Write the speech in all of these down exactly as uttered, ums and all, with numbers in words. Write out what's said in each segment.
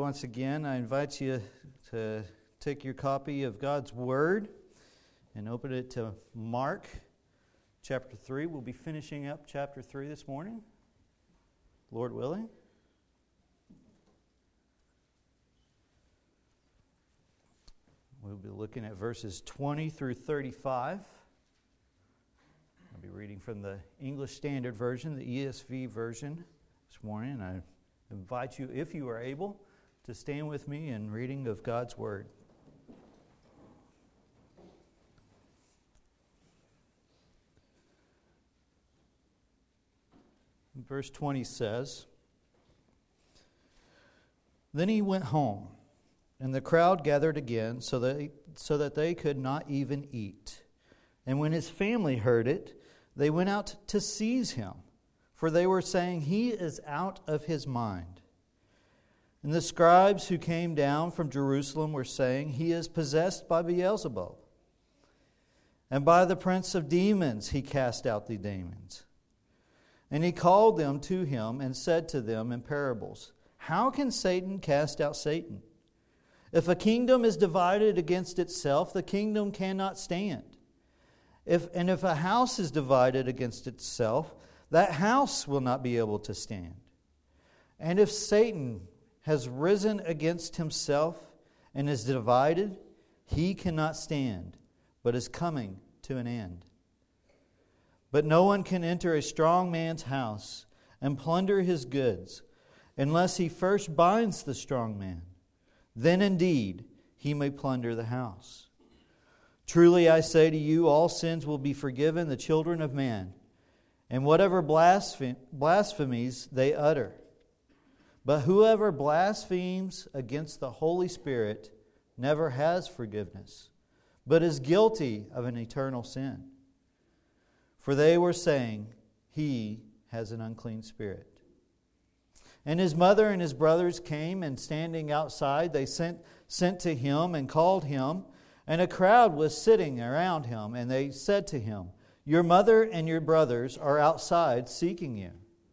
once again. I invite you to take your copy of God's Word and open it to Mark chapter three. We'll be finishing up chapter three this morning, Lord willing. We'll be looking at verses twenty through thirty-five. I'll be reading from the English Standard Version, the E S V version this morning. I invite you, if you are able, to stand with me in reading of God's Word. Verse twenty says, "Then he went home, and the crowd gathered again, so that, he, so that they could not even eat. And when his family heard it, they went out to seize him, for they were saying, 'He is out of his mind.' And the scribes who came down from Jerusalem were saying, 'He is possessed by Beelzebub. And by the prince of demons he cast out the demons.' And he called them to him and said to them in parables, 'How can Satan cast out Satan? If a kingdom is divided against itself, the kingdom cannot stand. If and if a house is divided against itself, that house will not be able to stand. And if Satan has risen against himself and is divided, he cannot stand, but is coming to an end. But no one can enter a strong man's house and plunder his goods unless he first binds the strong man. Then indeed he may plunder the house. Truly I say to you, all sins will be forgiven the children of man, and whatever blasphemies they utter. But whoever blasphemes against the Holy Spirit never has forgiveness, but is guilty of an eternal sin. For they were saying, 'He has an unclean spirit.' And his mother and his brothers came, and standing outside, they sent, sent to him and called him. And a crowd was sitting around him, and they said to him, 'Your mother and your brothers are outside seeking you.'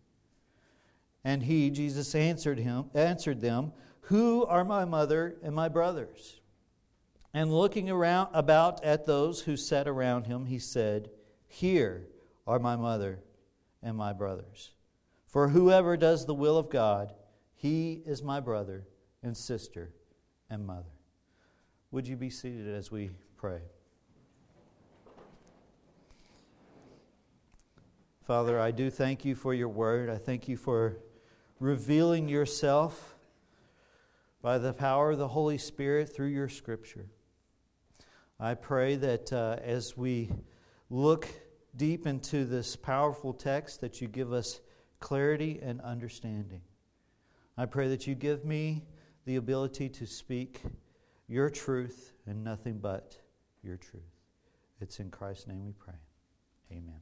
And he, Jesus, answered him, answered them, 'Who are my mother and my brothers?' And looking around about at those who sat around him, he said, 'Here are my mother and my brothers. For whoever does the will of God, he is my brother and sister and mother.'" Would you be seated as we pray? Father, I do thank you for your word. I thank you for revealing yourself by the power of the Holy Spirit through your Scripture. I pray that uh, as we look deep into this powerful text, that you give us clarity and understanding. I pray that you give me the ability to speak your truth and nothing but your truth. It's in Christ's name we pray. Amen.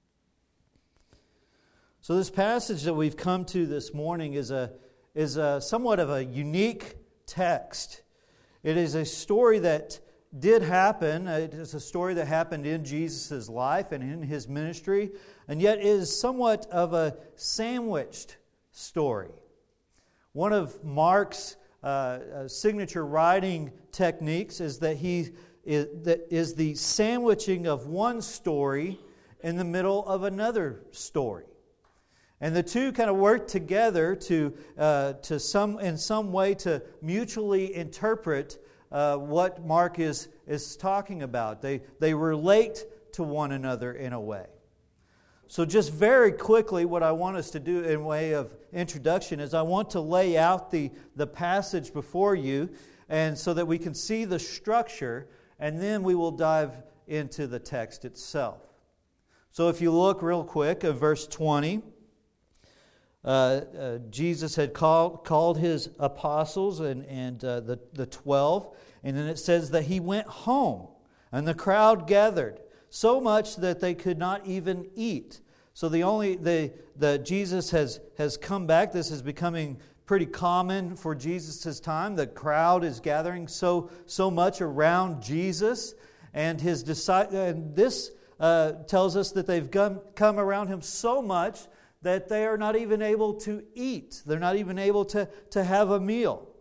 So this passage that we've come to this morning is a is a somewhat of a unique text. It is a story that did happen. It is a story that happened in Jesus' life and in his ministry, and yet is somewhat of a sandwiched story. One of Mark's uh, uh, signature writing techniques is that he is, that is the sandwiching of one story in the middle of another story. And the two kind of work together to uh, to some in some way to mutually interpret uh, what Mark is is talking about. They they relate to one another in a way. So just very quickly, what I want us to do in way of introduction is I want to lay out the the passage before you, and so that we can see the structure, and then we will dive into the text itself. So if you look real quick at verse twenty. Uh, uh, Jesus had called called his apostles and and uh, the the twelve, and then it says that he went home, and the crowd gathered so much that they could not even eat. So the only the the Jesus has has come back. This is becoming pretty common for Jesus' time. The crowd is gathering so so much around Jesus and his disciples, and this uh, tells us that they've come come around him so much that they are not even able to eat. They're not even able to, to have a meal.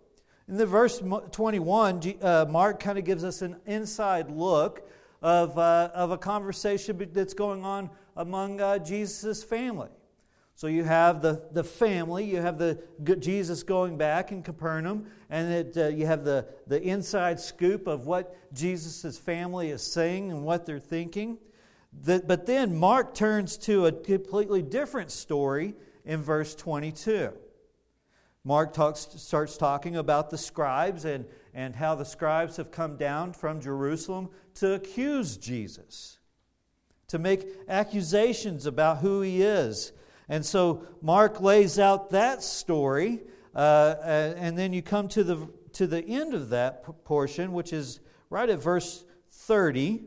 In the verse twenty-one, uh, Mark kind of gives us an inside look of, uh, of a conversation that's going on among uh, Jesus' family. So you have the, the family, you have the Jesus going back in Capernaum, and it, uh, you have the, the inside scoop of what Jesus' family is saying and what they're thinking. The, but then Mark turns to a completely different story in verse twenty-two. Mark talks, starts talking about the scribes and, and how the scribes have come down from Jerusalem to accuse Jesus, to make accusations about who he is. And so Mark lays out that story, uh, and then you come to the to the end of that portion, which is right at verse thirty.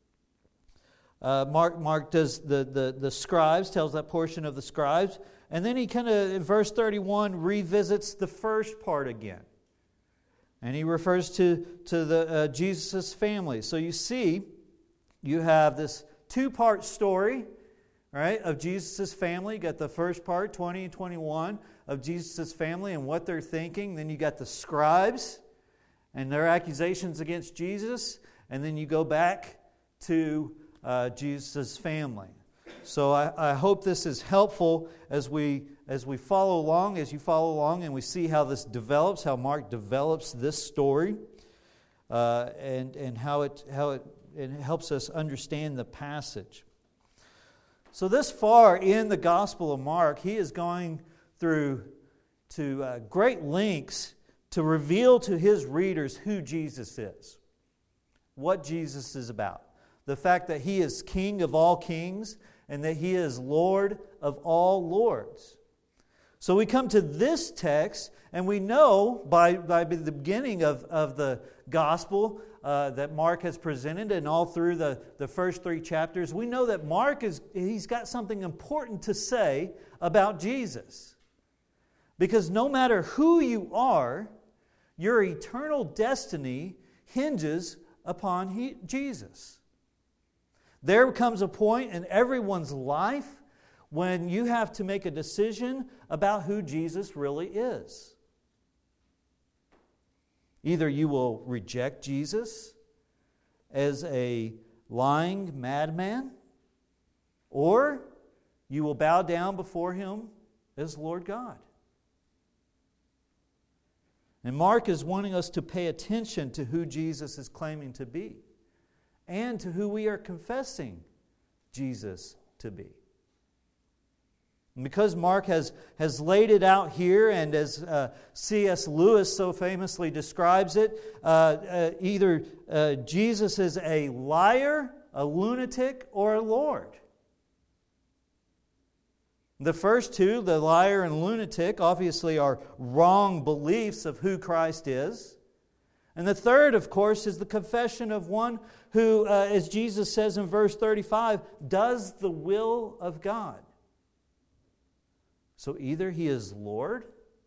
Uh, Mark Mark does the, the the scribes, tells that portion of the scribes, and then he kind of in verse thirty-one revisits the first part again, and he refers to to the uh, Jesus' family. So you see, you have this two-part story. Right, of Jesus' family. You got the first part, twenty and twenty-one, of Jesus' family and what they're thinking. Then you got the scribes and their accusations against Jesus. And then you go back to uh, Jesus' family. So I, I hope this is helpful as we as we follow along, as you follow along, and we see how this develops, how Mark develops this story, uh, and and how it how it, it helps us understand the passage. So this far in the Gospel of Mark, he is going through to uh, great lengths to reveal to his readers who Jesus is, what Jesus is about, the fact that he is King of all kings and that he is Lord of all lords. So we come to this text, and we know by, by the beginning of, of the Gospel uh, that Mark has presented, and all through the, the first three chapters, we know that Mark is he's got something important to say about Jesus. Because no matter who you are, your eternal destiny hinges upon he, Jesus. There comes a point in everyone's life when you have to make a decision about who Jesus really is. Either you will reject Jesus as a lying madman, or you will bow down before Him as Lord God. And Mark is wanting us to pay attention to who Jesus is claiming to be and to who we are confessing Jesus to be. And because Mark has, has laid it out here, and as uh, C S Lewis so famously describes it, uh, uh, either uh, Jesus is a liar, a lunatic, or a Lord. The first two, the liar and lunatic, obviously are wrong beliefs of who Christ is. And the third, of course, is the confession of one who, uh, as Jesus says in verse thirty-five, does the will of God. So either He is Lord,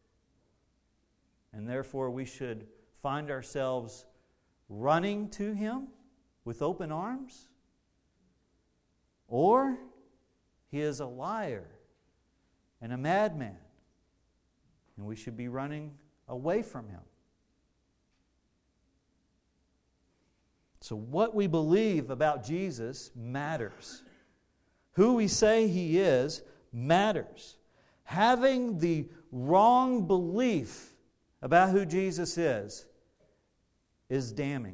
and therefore we should find ourselves running to Him with open arms, or He is a liar and a madman, and we should be running away from Him. So what we believe about Jesus matters. Who we say He is matters. Having the wrong belief about who Jesus is is damning.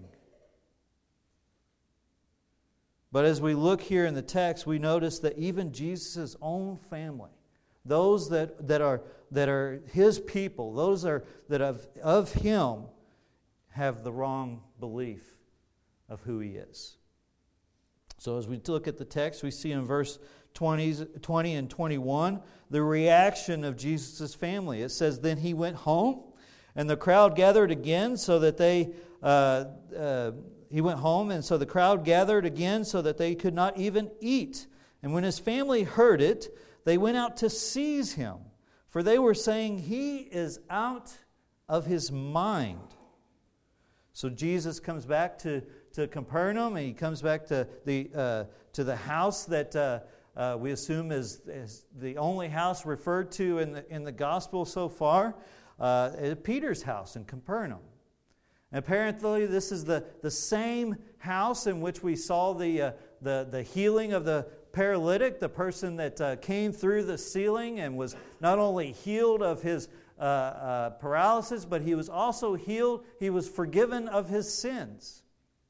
But as we look here in the text, we notice that even Jesus' own family, those that, that are that are His people, those are that of, of Him, have the wrong belief of who He is. So as we look at the text, we see in verse twenty, twenty and twenty-one the reaction of Jesus' family. It says, "Then He went home, and the crowd gathered again so that they... Uh, uh, he went home, and so the crowd gathered again so that they could not even eat. And when His family heard it, they went out to seize Him, for they were saying, 'He is out of his mind.'" So Jesus comes back to, to Capernaum, and He comes back to the uh, to the house that uh, uh, we assume is, is the only house referred to in the in the gospel so far. uh, at Peter's house in Capernaum. And apparently this is the, the same house in which we saw the, uh, the, the healing of the paralytic, the person that uh, came through the ceiling and was not only healed of his uh, uh, paralysis, but he was also healed, he was forgiven of his sins.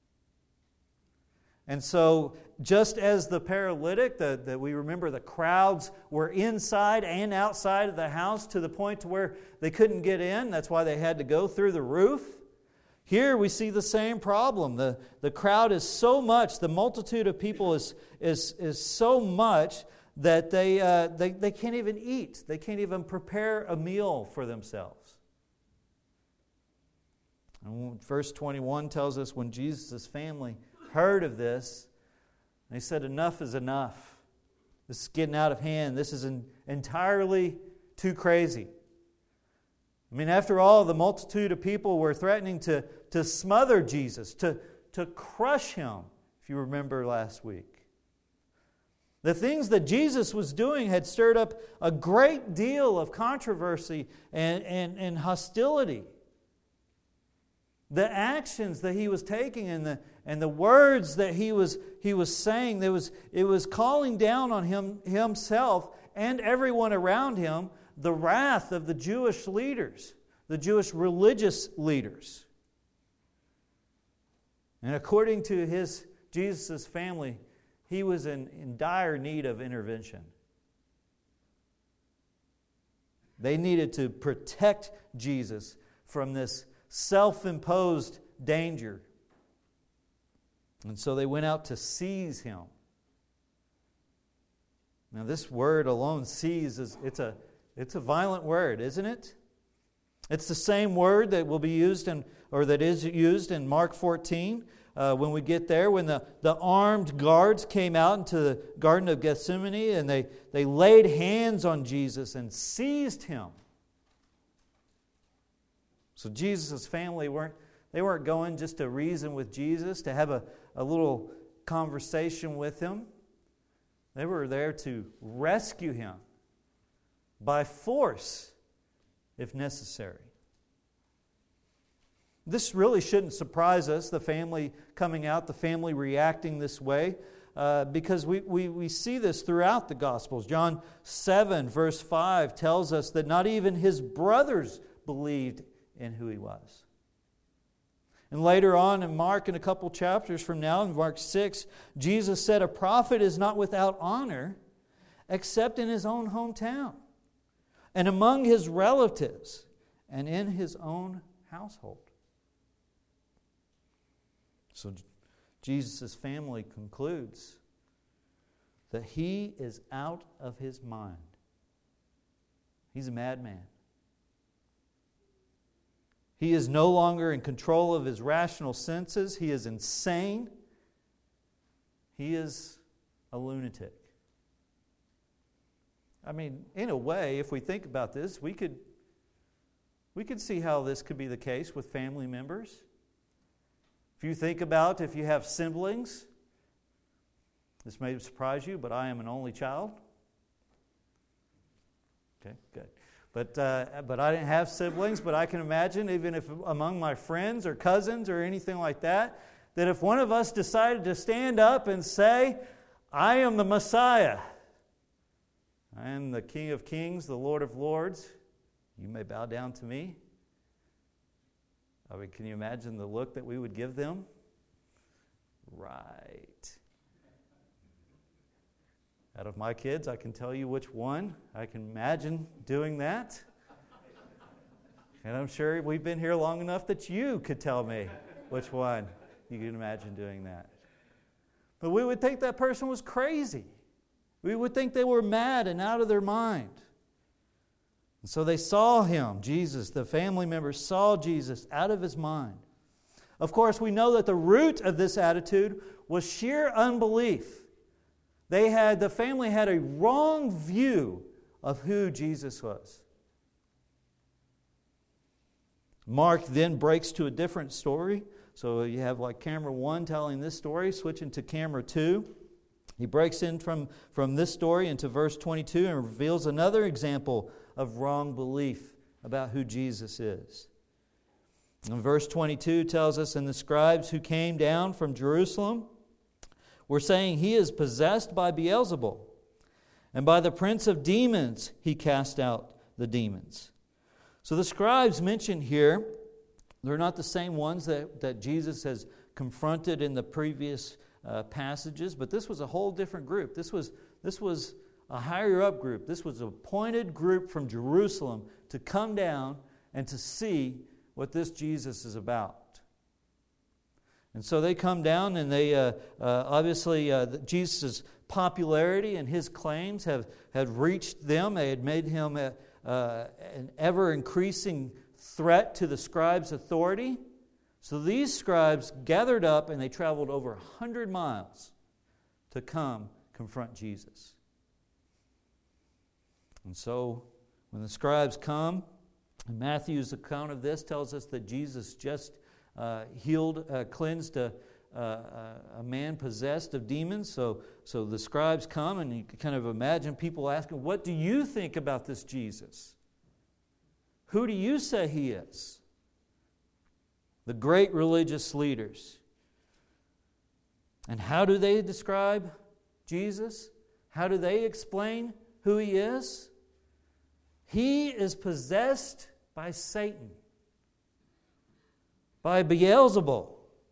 And so, just as the paralytic, that the, we remember the crowds were inside and outside of the house to the point to where they couldn't get in. That's why they had to go through the roof. Here we see the same problem. The, the crowd is so much, the multitude of people is, is, is so much that they, uh, they, they can't even eat. They can't even prepare a meal for themselves. And verse twenty-one tells us when Jesus' family heard of this, they said, enough is enough. This is getting out of hand. This is an entirely too crazy. I mean, after all, the multitude of people were threatening to, to smother Jesus, to, to crush him, if you remember last week. The things that Jesus was doing had stirred up a great deal of controversy and, and, and hostility. The actions that he was taking and the and the words that he was he was saying, there was it was calling down on him himself and everyone around him the wrath of the Jewish leaders, the Jewish religious leaders. And according to his Jesus' family, he was in, in dire need of intervention. They needed to protect Jesus from this self-imposed danger. And so they went out to seize him. Now this word alone, seize, is it's a it's a violent word, isn't it? It's the same word that will be used in, or that is used in Mark fourteen. Uh, when we get there, when the, the armed guards came out into the Garden of Gethsemane and they, they laid hands on Jesus and seized him. So Jesus' family weren't they weren't going just to reason with Jesus, to have a, a little conversation with him. They were there to rescue him by force, if necessary. This really shouldn't surprise us, the family coming out, the family reacting this way, uh, because we, we, we see this throughout the Gospels. John seven, verse five tells us that not even his brothers believed in who he was. And later on in Mark, in a couple chapters from now, in Mark six, Jesus said, a prophet is not without honor except in his own hometown and among his relatives and in his own household. So Jesus' family concludes that he is out of his mind. He's a madman. He is no longer in control of his rational senses. He is insane. He is a lunatic. I mean, in a way, if we think about this, we could, we could see how this could be the case with family members. If you think about if you have siblings, this may surprise you, but I am an only child. Okay, good. But uh, but I didn't have siblings, but I can imagine, even if among my friends or cousins or anything like that, that if one of us decided to stand up and say, I am the Messiah, I am the King of Kings, the Lord of Lords, you may bow down to me. I mean, can you imagine the look that we would give them? Right. Out of my kids, I can tell you which one. I can imagine doing that. And I'm sure we've been here long enough that you could tell me which one you can imagine doing that. But we would think that person was crazy. We would think they were mad and out of their mind. And so they saw him, Jesus, the family members saw Jesus out of his mind. Of course, we know that the root of this attitude was sheer unbelief. They had, the family had a wrong view of who Jesus was. Mark then breaks to a different story. So you have like camera one telling this story, switching to camera two. He breaks in from, from this story into verse twenty-two and reveals another example of wrong belief about who Jesus is. And verse twenty-two tells us, and the scribes who came down from Jerusalem were saying, he is possessed by Beelzebul, and by the prince of demons he cast out the demons. So the scribes mentioned here, they're not the same ones that, that Jesus has confronted in the previous uh, passages, but this was a whole different group. This was, this was a higher up group. This was an appointed group from Jerusalem to come down and to see what this Jesus is about. And so they come down, and they uh, uh, obviously uh, Jesus' popularity and his claims have, have reached them. They had made him a, uh, an ever-increasing threat to the scribes' authority. So these scribes gathered up, and they traveled over one hundred miles to come confront Jesus. And so when the scribes come, Matthew's account of this tells us that Jesus just uh, healed, uh, cleansed a, uh, a man possessed of demons. So, so the scribes come, and you can kind of imagine people asking, what do you think about this Jesus? Who do you say he is? The great religious leaders. And how do they describe Jesus? How do they explain who he is? He is possessed by Satan, by Beelzebul.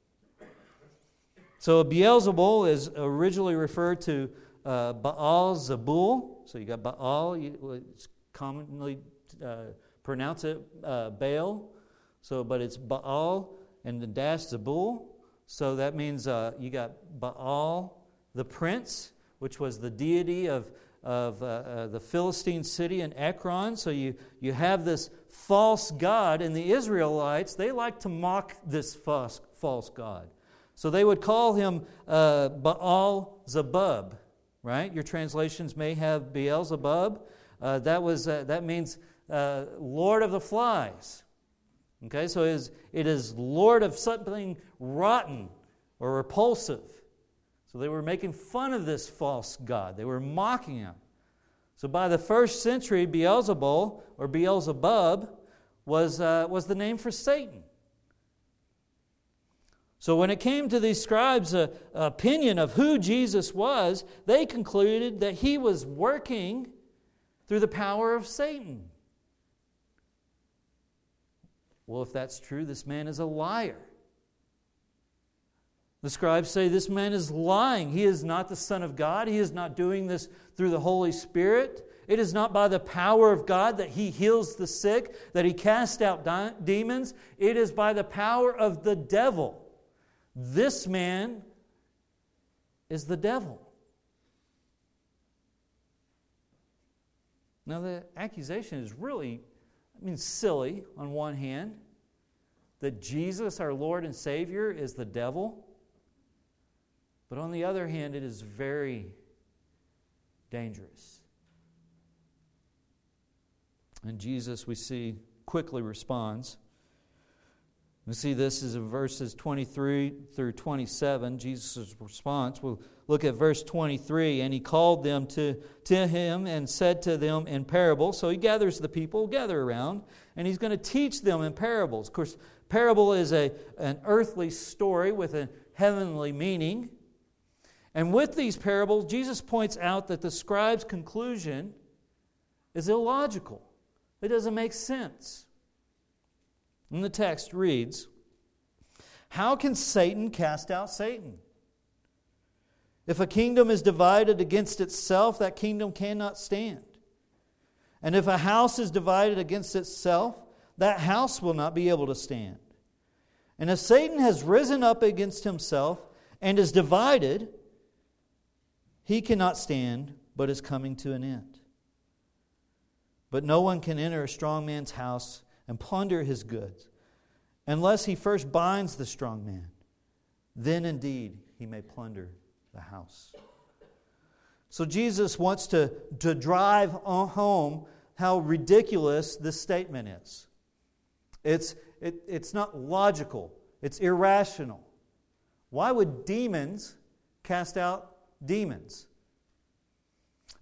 So Beelzebul is originally referred to uh, Baal Zebul. So you got Baal, you, it's commonly uh, pronounce it uh, Baal. So, but it's Baal and the dash Zebul. So that means uh, you got Baal, the prince, which was the deity of of uh, uh, the Philistine city in Ekron. So you, you have this false god, and the Israelites, they like to mock this false, false god. So they would call him uh, Baal Zebub, right? Your translations may have Beelzebub. Uh, that was uh, that means uh, Lord of the Flies. Okay, so it is, it is Lord of something rotten or repulsive. So they were making fun of this false god. They were mocking him. So by the first century, Beelzebul or Beelzebub was, uh, was the name for Satan. So when it came to these scribes' uh, opinion of who Jesus was, they concluded that he was working through the power of Satan. Well, if that's true, this man is a liar. The scribes say this man is lying. He is not the Son of God. He is not doing this through the Holy Spirit. It is not by the power of God that he heals the sick, that he casts out di- demons. It is by the power of the devil. This man is the devil. Now the accusation is really, I mean, silly on one hand, that Jesus, our Lord and Savior, is the devil. But on the other hand, it is very dangerous. And Jesus, we see, quickly responds. We see this is in verses twenty-three through twenty-seven, Jesus' response. We'll look at verse twenty-three. And he called them to, to him and said to them in parables. So he gathers the people, gather around, and he's going to teach them in parables. Of course, parable is a, an earthly story with a heavenly meaning. And with these parables, Jesus points out that the scribe's conclusion is illogical. It doesn't make sense. And the text reads, "How can Satan cast out Satan? If a kingdom is divided against itself, that kingdom cannot stand. And if a house is divided against itself, that house will not be able to stand. And if Satan has risen up against himself and is divided, he cannot stand, but is coming to an end. But no one can enter a strong man's house and plunder his goods, unless he first binds the strong man. Then indeed he may plunder the house." So Jesus wants to, to drive home how ridiculous this statement is. It's, it, it's not logical. It's irrational. Why would demons cast out demons?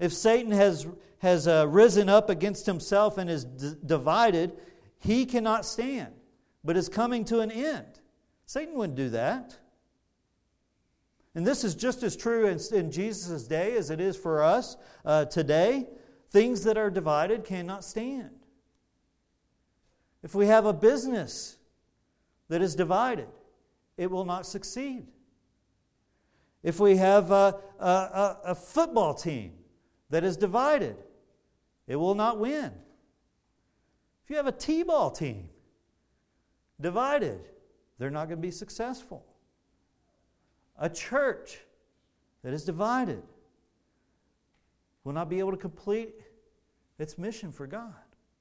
If Satan has, has uh, risen up against himself and is d- divided, he cannot stand, but is coming to an end. Satan wouldn't do that. And this is just as true in, in Jesus' day as it is for us uh, today. Things that are divided cannot stand. If we have a business that is divided, it will not succeed. If we have a, a, a football team that is divided, it will not win. If you have a T-ball team divided, they're not going to be successful. A church that is divided will not be able to complete its mission for God.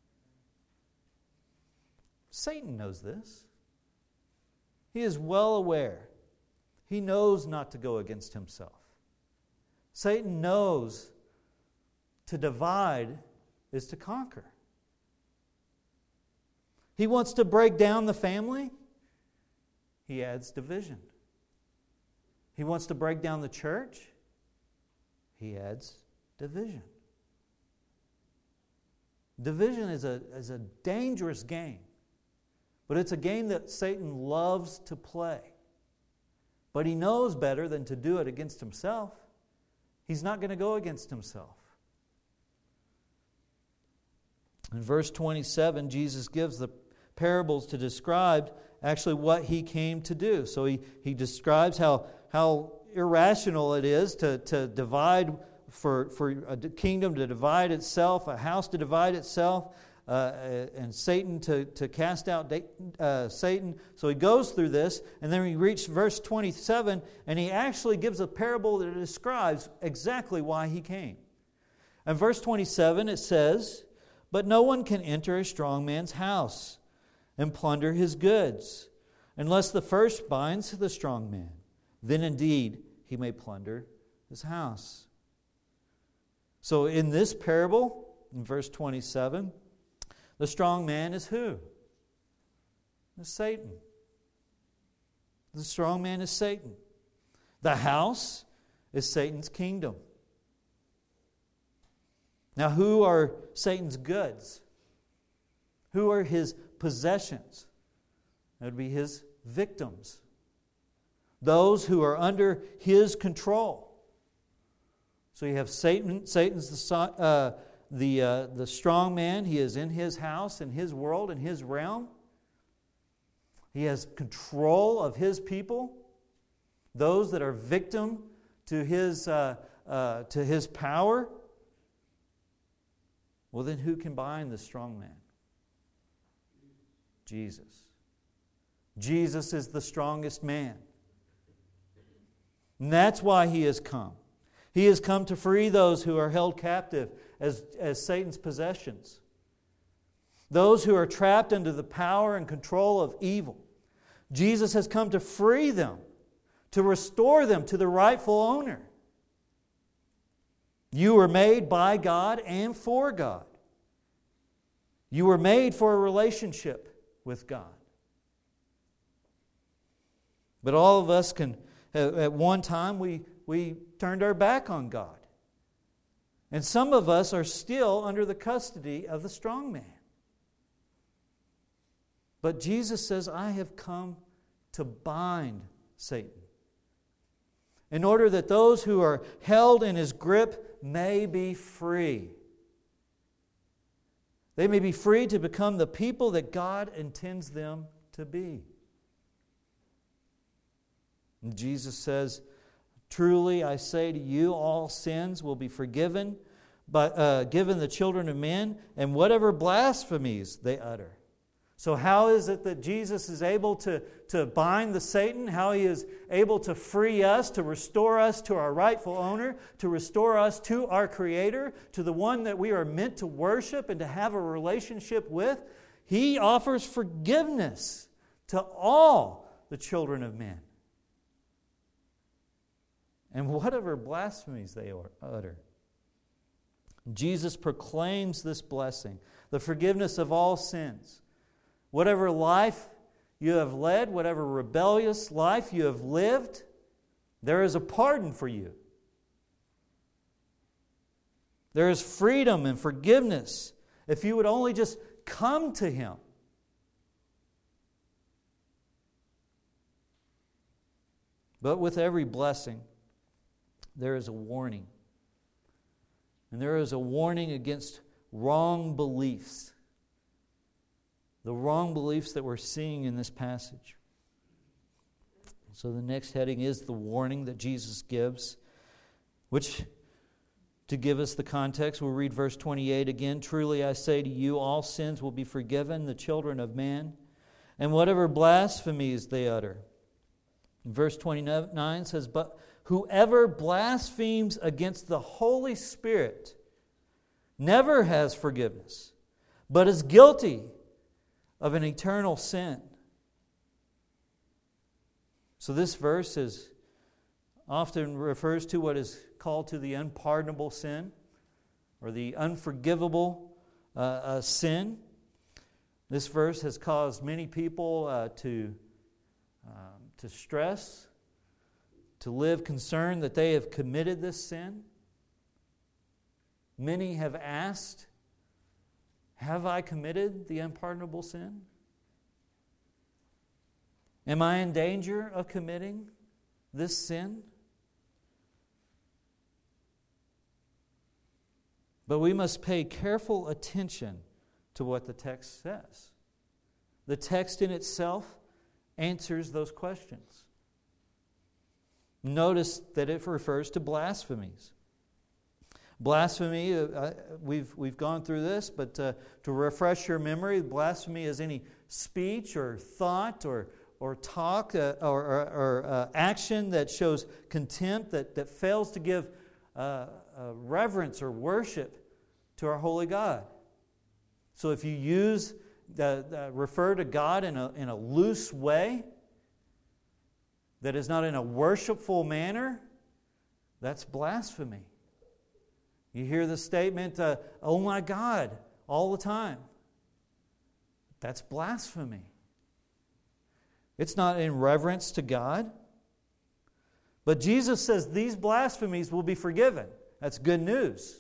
Satan knows this. He is well aware. He knows not to go against himself. Satan knows to divide is to conquer. He wants to break down the family. He adds division. He wants to break down the church. He adds division. Division is a, is a dangerous game, but it's a game that Satan loves to play. But he knows better than to do it against himself. He's not going to go against himself. In verse twenty-seven, Jesus gives the parables to describe actually what he came to do. So he, he describes how, how irrational it is to, to divide, for, for a kingdom to divide itself, a house to divide itself, uh, and Satan to, to cast out uh, Satan. So he goes through this, and then we reach verse twenty-seven, and he actually gives a parable that describes exactly why he came. In verse twenty-seven it says, "But no one can enter a strong man's house and plunder his goods, unless the first binds the strong man. Then indeed he may plunder his house." So in this parable, in verse twenty-seven, the strong man is who? It's Satan. The strong man is Satan. The house is Satan's kingdom. Now, who are Satan's goods? Who are his possessions? That would be his victims. Those who are under his control. So you have Satan. Satan's the uh, the uh, the strong man. He is in his house, in his world, in his realm. He has control of his people. Those that are victim to his uh, uh, to his power. Well, then who can bind the strong man? Jesus. Jesus is the strongest man. And that's why he has come. He has come to free those who are held captive as, as Satan's possessions. Those who are trapped under the power and control of evil. Jesus has come to free them, to restore them to the rightful owner. You were made by God and for God. You were made for a relationship with God. But all of us can, at one time, we, we turned our back on God. And some of us are still under the custody of the strong man. But Jesus says, I have come to bind Satan, in order that those who are held in his grip may be free. They may be free to become the people that God intends them to be. And Jesus says, truly I say to you, all sins will be forgiven, but uh, given the children of men, and whatever blasphemies they utter. So how is it that Jesus is able to, to bind the Satan? How he is able to free us, to restore us to our rightful owner, to restore us to our Creator, to the one that we are meant to worship and to have a relationship with? He offers forgiveness to all the children of men. And whatever blasphemies they utter. Jesus proclaims this blessing, the forgiveness of all sins. Whatever life you have led, whatever rebellious life you have lived, there is a pardon for you. There is freedom and forgiveness if you would only just come to Him. But with every blessing, there is a warning. And there is a warning against wrong beliefs. The wrong beliefs that we're seeing in this passage. So the next heading is the warning that Jesus gives, which, to give us the context, we'll read verse twenty-eight again. Truly I say to you, all sins will be forgiven the children of man, and whatever blasphemies they utter. Verse twenty-nine says, but whoever blasphemes against the Holy Spirit never has forgiveness, but is guilty of an eternal sin. So this verse is often refers to what is called to the unpardonable sin, or the unforgivable uh, uh, sin. This verse has caused many people uh, to um, to stress, to live concerned that they have committed this sin. Many have asked, have I committed the unpardonable sin? Am I in danger of committing this sin? But we must pay careful attention to what the text says. The text in itself answers those questions. Notice that it refers to blasphemies. Blasphemy, uh, we've we've gone through this, but uh, to refresh your memory, blasphemy is any speech or thought or or talk uh, or, or, or uh, action that shows contempt, that, that fails to give uh, uh, reverence or worship to our holy God. So if you use the, the refer to God in a in a loose way, that is not in a worshipful manner, that's blasphemy. You hear the statement, uh, oh my God, all the time. That's blasphemy. It's not in reverence to God. But Jesus says these blasphemies will be forgiven. That's good news.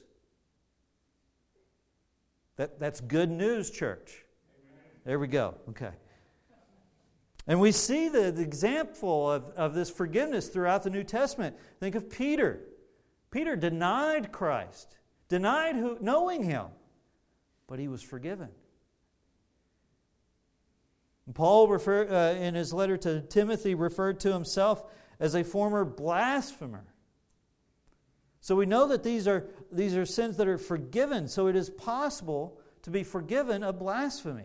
That, that's good news, church. There we go. Okay. And we see the, the example of, of this forgiveness throughout the New Testament. Think of Peter. Peter denied Christ, denied who, knowing Him, but he was forgiven. And Paul, refer, uh, in his letter to Timothy, referred to himself as a former blasphemer. So we know that these are, these are sins that are forgiven, so it is possible to be forgiven of blasphemy.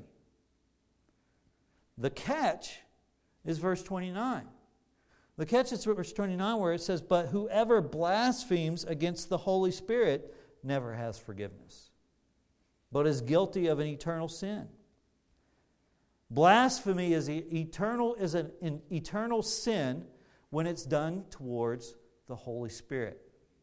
The catch is verse twenty-nine. The catch is verse twenty-nine where it says, but whoever blasphemes against the Holy Spirit never has forgiveness, but is guilty of an eternal sin. Blasphemy is eternal is an, an eternal sin when it's done towards the Holy Spirit.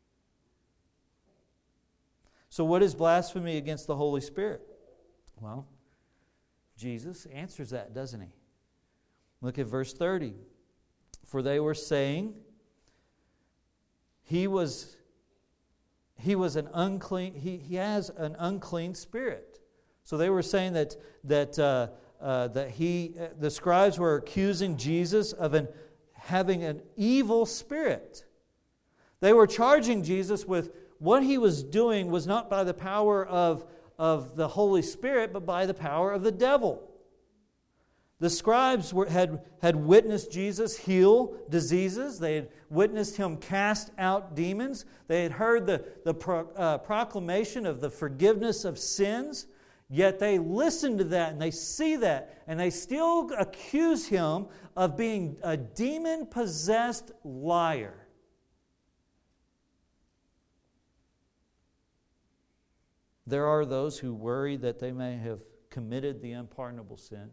So what is blasphemy against the Holy Spirit? Well, Jesus answers that, doesn't He? Look at verse thirty. For they were saying, He was he was an unclean, he, he has an unclean spirit. So they were saying that that uh, uh, that he uh, the scribes were accusing Jesus of an having an evil spirit. They were charging Jesus with what He was doing was not by the power of, of the Holy Spirit, but by the power of the devil. The scribes were, had, had witnessed Jesus heal diseases. They had witnessed Him cast out demons. They had heard the, the pro, uh, proclamation of the forgiveness of sins. Yet they listen to that and they see that and they still accuse Him of being a demon-possessed liar. There are those who worry that they may have committed the unpardonable sin.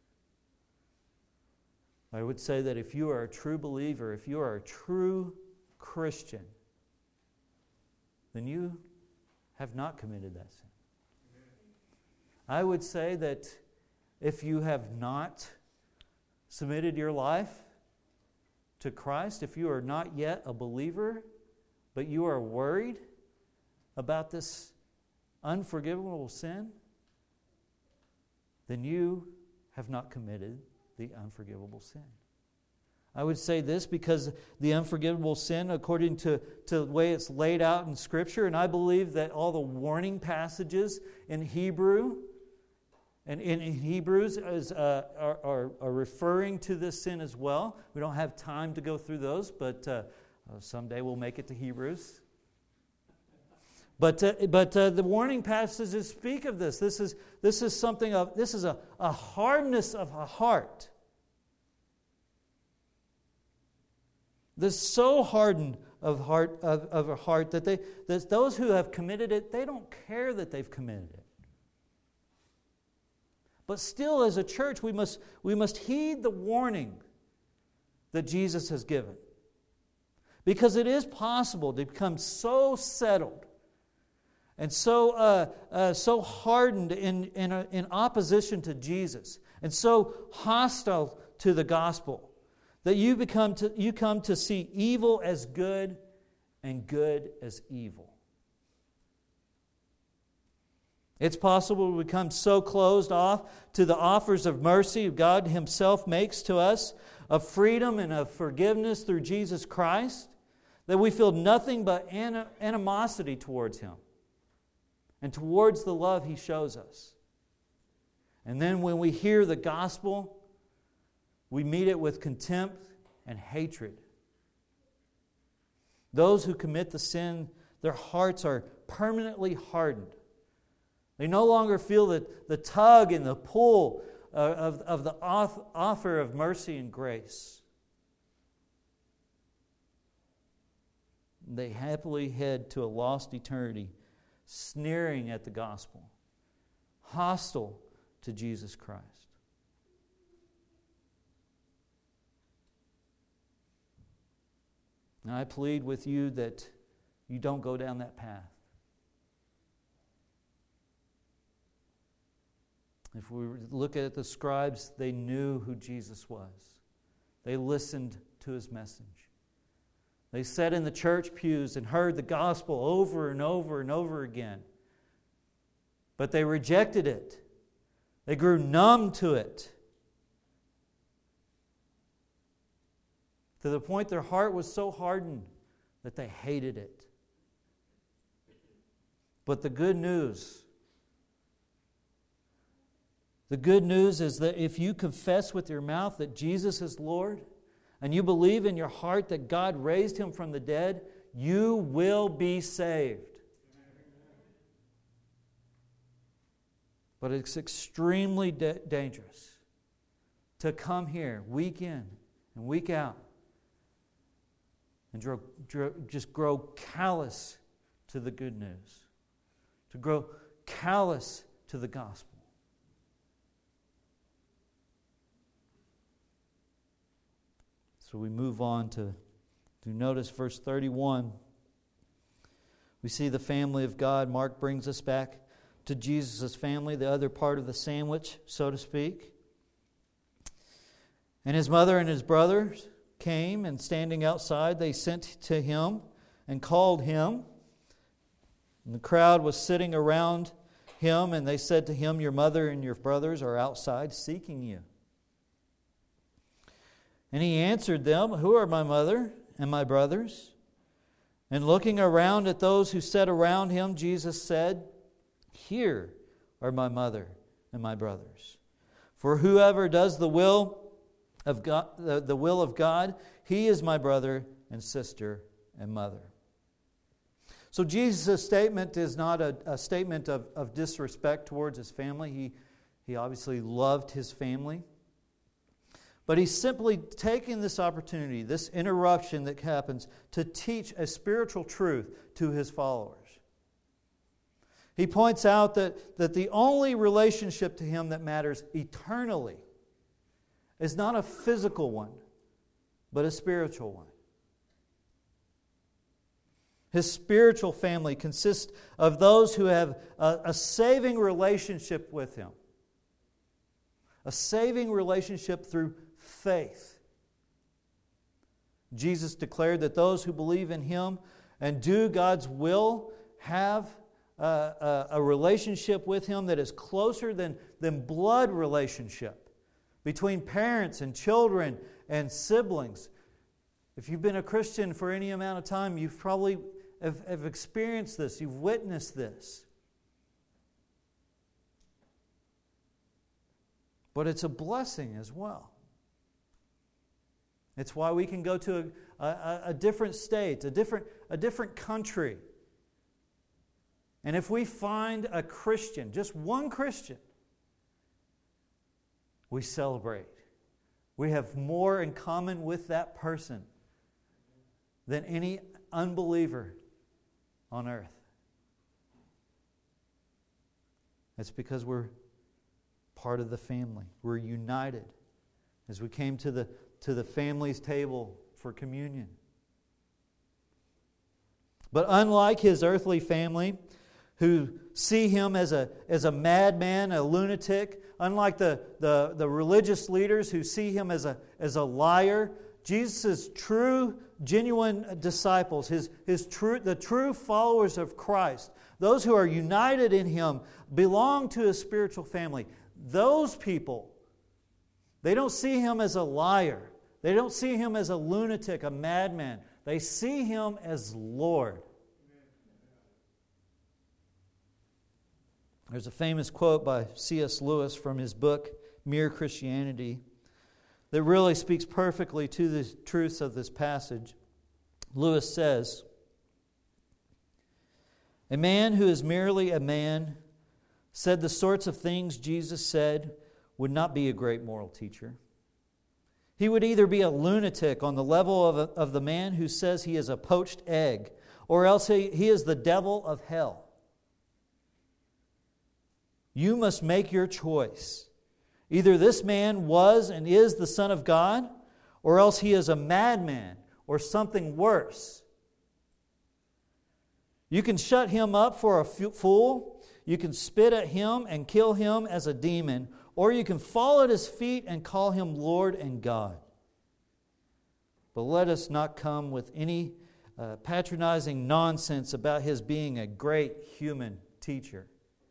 I would say that if you are a true believer, if you are a true Christian, then you have not committed that sin. I would say that if you have not submitted your life to Christ, if you are not yet a believer, but you are worried about this unforgivable sin, then you have not committed the unforgivable sin. I would say this because the unforgivable sin, according to, to the way it's laid out in Scripture, and I believe that all the warning passages in Hebrew and in Hebrews is, uh, are, are, are referring to this sin as well. We don't have time to go through those, but uh, someday we'll make it to Hebrews. But uh, but uh, the warning passages speak of this. This is this is something of this is a, a hardness of a heart. This so hardened of heart of, of a heart that they that those who have committed it, they don't care that they've committed it. But still, as a church, we must we must heed the warning that Jesus has given. Because it is possible to become so settled and so uh, uh, so hardened in in, uh, in opposition to Jesus and so hostile to the gospel that you become to, you come to see evil as good and good as evil. It's possible to become so closed off to the offers of mercy God Himself makes to us, of freedom and of forgiveness through Jesus Christ, that we feel nothing but animosity towards Him and towards the love He shows us. And then when we hear the gospel, we meet it with contempt and hatred. Those who commit the sin, their hearts are permanently hardened. They no longer feel the, the tug and the pull uh, of, of the off, offer of mercy and grace. They happily head to a lost eternity, sneering at the gospel, hostile to Jesus Christ. Now, I plead with you that you don't go down that path. If we look at the scribes, they knew who Jesus was. They listened to His message. They sat in the church pews and heard the gospel over and over and over again. But they rejected it. They grew numb to it. To the point their heart was so hardened that they hated it. But the good news, the good news is that if you confess with your mouth that Jesus is Lord, and you believe in your heart that God raised Him from the dead, you will be saved. But it's extremely da- dangerous to come here week in and week out and grow, grow, just grow callous to the good news, to grow callous to the gospel. So we move on to, to notice verse thirty-one. We see the family of God. Mark brings us back to Jesus' family, the other part of the sandwich, so to speak. And His mother and His brothers came, and standing outside, they sent to Him and called Him. And the crowd was sitting around Him, and they said to Him, "Your mother and your brothers are outside seeking you." And He answered them, "Who are my mother and my brothers?" And looking around at those who sat around Him, Jesus said, "Here are my mother and my brothers. For whoever does the will of God, the, the will of God, he is my brother and sister and mother." So Jesus' statement is not a, a statement of, of disrespect towards His family. He, he obviously loved His family. But He's simply taking this opportunity, this interruption that happens, to teach a spiritual truth to His followers. He points out that, that the only relationship to Him that matters eternally is not a physical one, but a spiritual one. His spiritual family consists of those who have a, a saving relationship with Him. A saving relationship through faith. Jesus declared that those who believe in Him and do God's will have a, a, a relationship with Him that is closer than, than blood relationship between parents and children and siblings. If you've been a Christian for any amount of time, you've probably have, have experienced this. You've witnessed this. But it's a blessing as well. It's why we can go to a, a, a different state, a different, a different country. And if we find a Christian, just one Christian, we celebrate. We have more in common with that person than any unbeliever on earth. It's because we're part of the family. We're united as we came to the to the family's table for communion. But unlike his earthly family, who see him as a as a madman, a lunatic, unlike the, the, the religious leaders who see him as a as a liar, Jesus' true, genuine disciples, his his true the true followers of Christ, those who are united in Him, belong to His spiritual family. Those people, they don't see Him as a liar. They don't see Him as a lunatic, a madman. They see Him as Lord. There's a famous quote by C S Lewis from his book, Mere Christianity, that really speaks perfectly to the truths of this passage. Lewis says, "A man who is merely a man said the sorts of things Jesus said would not be a great moral teacher. He would either be a lunatic on the level of, a, of the man who says he is a poached egg, or else he, he is the devil of hell. You must make your choice. Either this man was and is the Son of God, or else he is a madman or something worse. You can shut him up for a fool, you can spit at him and kill him as a demon, or you can fall at his feet and call him Lord and God. But let us not come with any uh, patronizing nonsense about his being a great human teacher.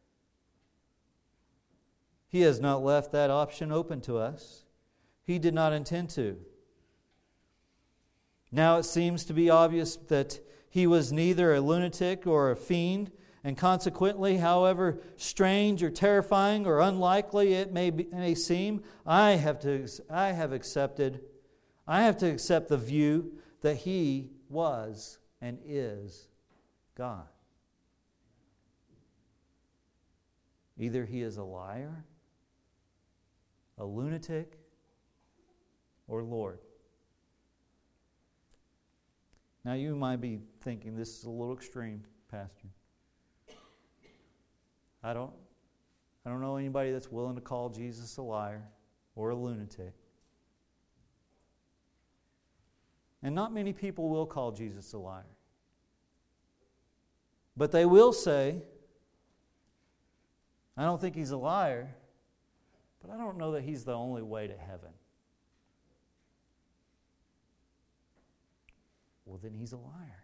He has not left that option open to us. He did not intend to. Now it seems to be obvious that he was neither a lunatic or a fiend, and consequently, however strange or terrifying or unlikely it may, be, may seem, I have to I have accepted, I have to accept the view that he was and is God. Either he is a liar, a lunatic, or Lord. Now you might be thinking, this is a little extreme, Pastor. I don't, I don't know anybody that's willing to call Jesus a liar or a lunatic. And not many people will call Jesus a liar. But they will say, I don't think he's a liar, but I don't know that he's the only way to heaven. Well, then he's a liar.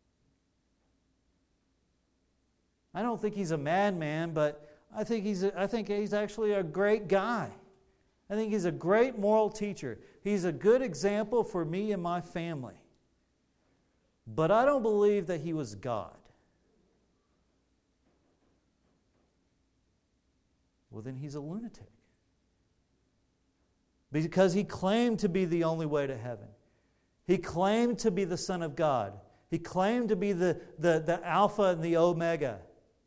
I don't think he's a madman, but I think he's a, I think he's actually a great guy. I think he's a great moral teacher. He's a good example for me and my family. But I don't believe that he was God. Well, then he's a lunatic. Because he claimed to be the only way to heaven. He claimed to be the Son of God. He claimed to be the, the, the Alpha and the Omega.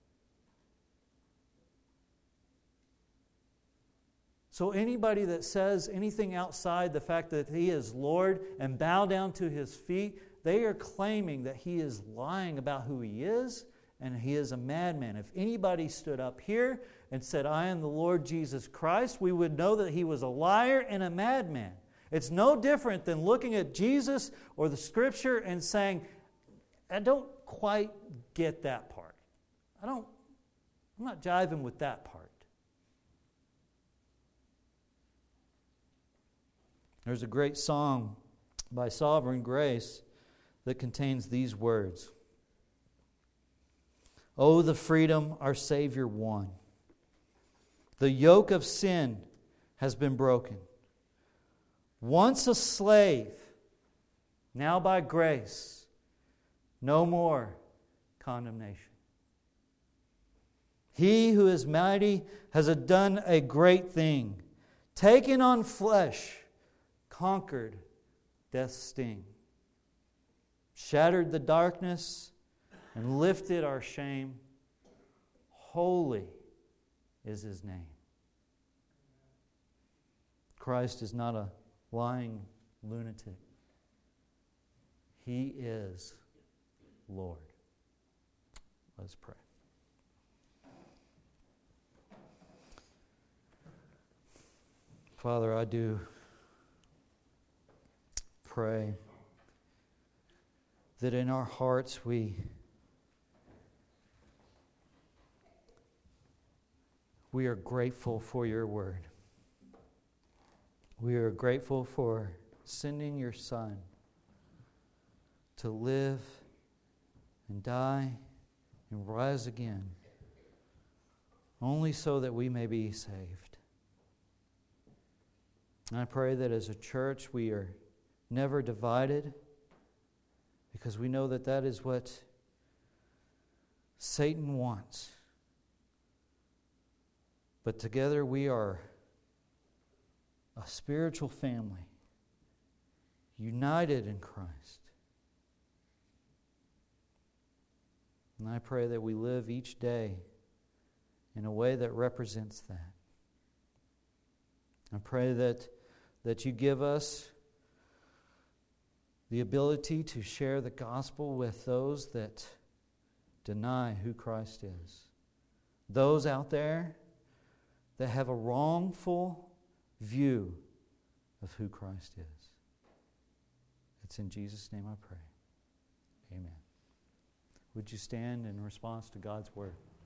So anybody that says anything outside the fact that he is Lord and bow down to his feet, they are claiming that he is lying about who he is and he is a madman. If anybody stood up here and said, I am the Lord Jesus Christ, we would know that he was a liar and a madman. It's no different than looking at Jesus or the Scripture and saying, I don't quite get that part. I don't, I'm not jiving with that part. There's a great song by Sovereign Grace that contains these words. Oh, the freedom our Savior won. The yoke of sin has been broken. Once a slave, now by grace, no more condemnation. He who is mighty has done a great thing. Taken on flesh, conquered death's sting. Shattered the darkness and lifted our shame. Holy is His name. Christ is not a lying lunatic. He is Lord. Let's pray. Father, I do pray that in our hearts we we are grateful for your word. We are grateful for sending your Son to live and die and rise again, only so that we may be saved. And I pray that as a church we are never divided, because we know that that is what Satan wants. But together we are a spiritual family, united in Christ. And I pray that we live each day in a way that represents that. I pray that, that you give us the ability to share the gospel with those that deny who Christ is. Those out there that have a wrongful view of who Christ is. It's in Jesus' name I pray. Amen. Would you stand in response to God's word?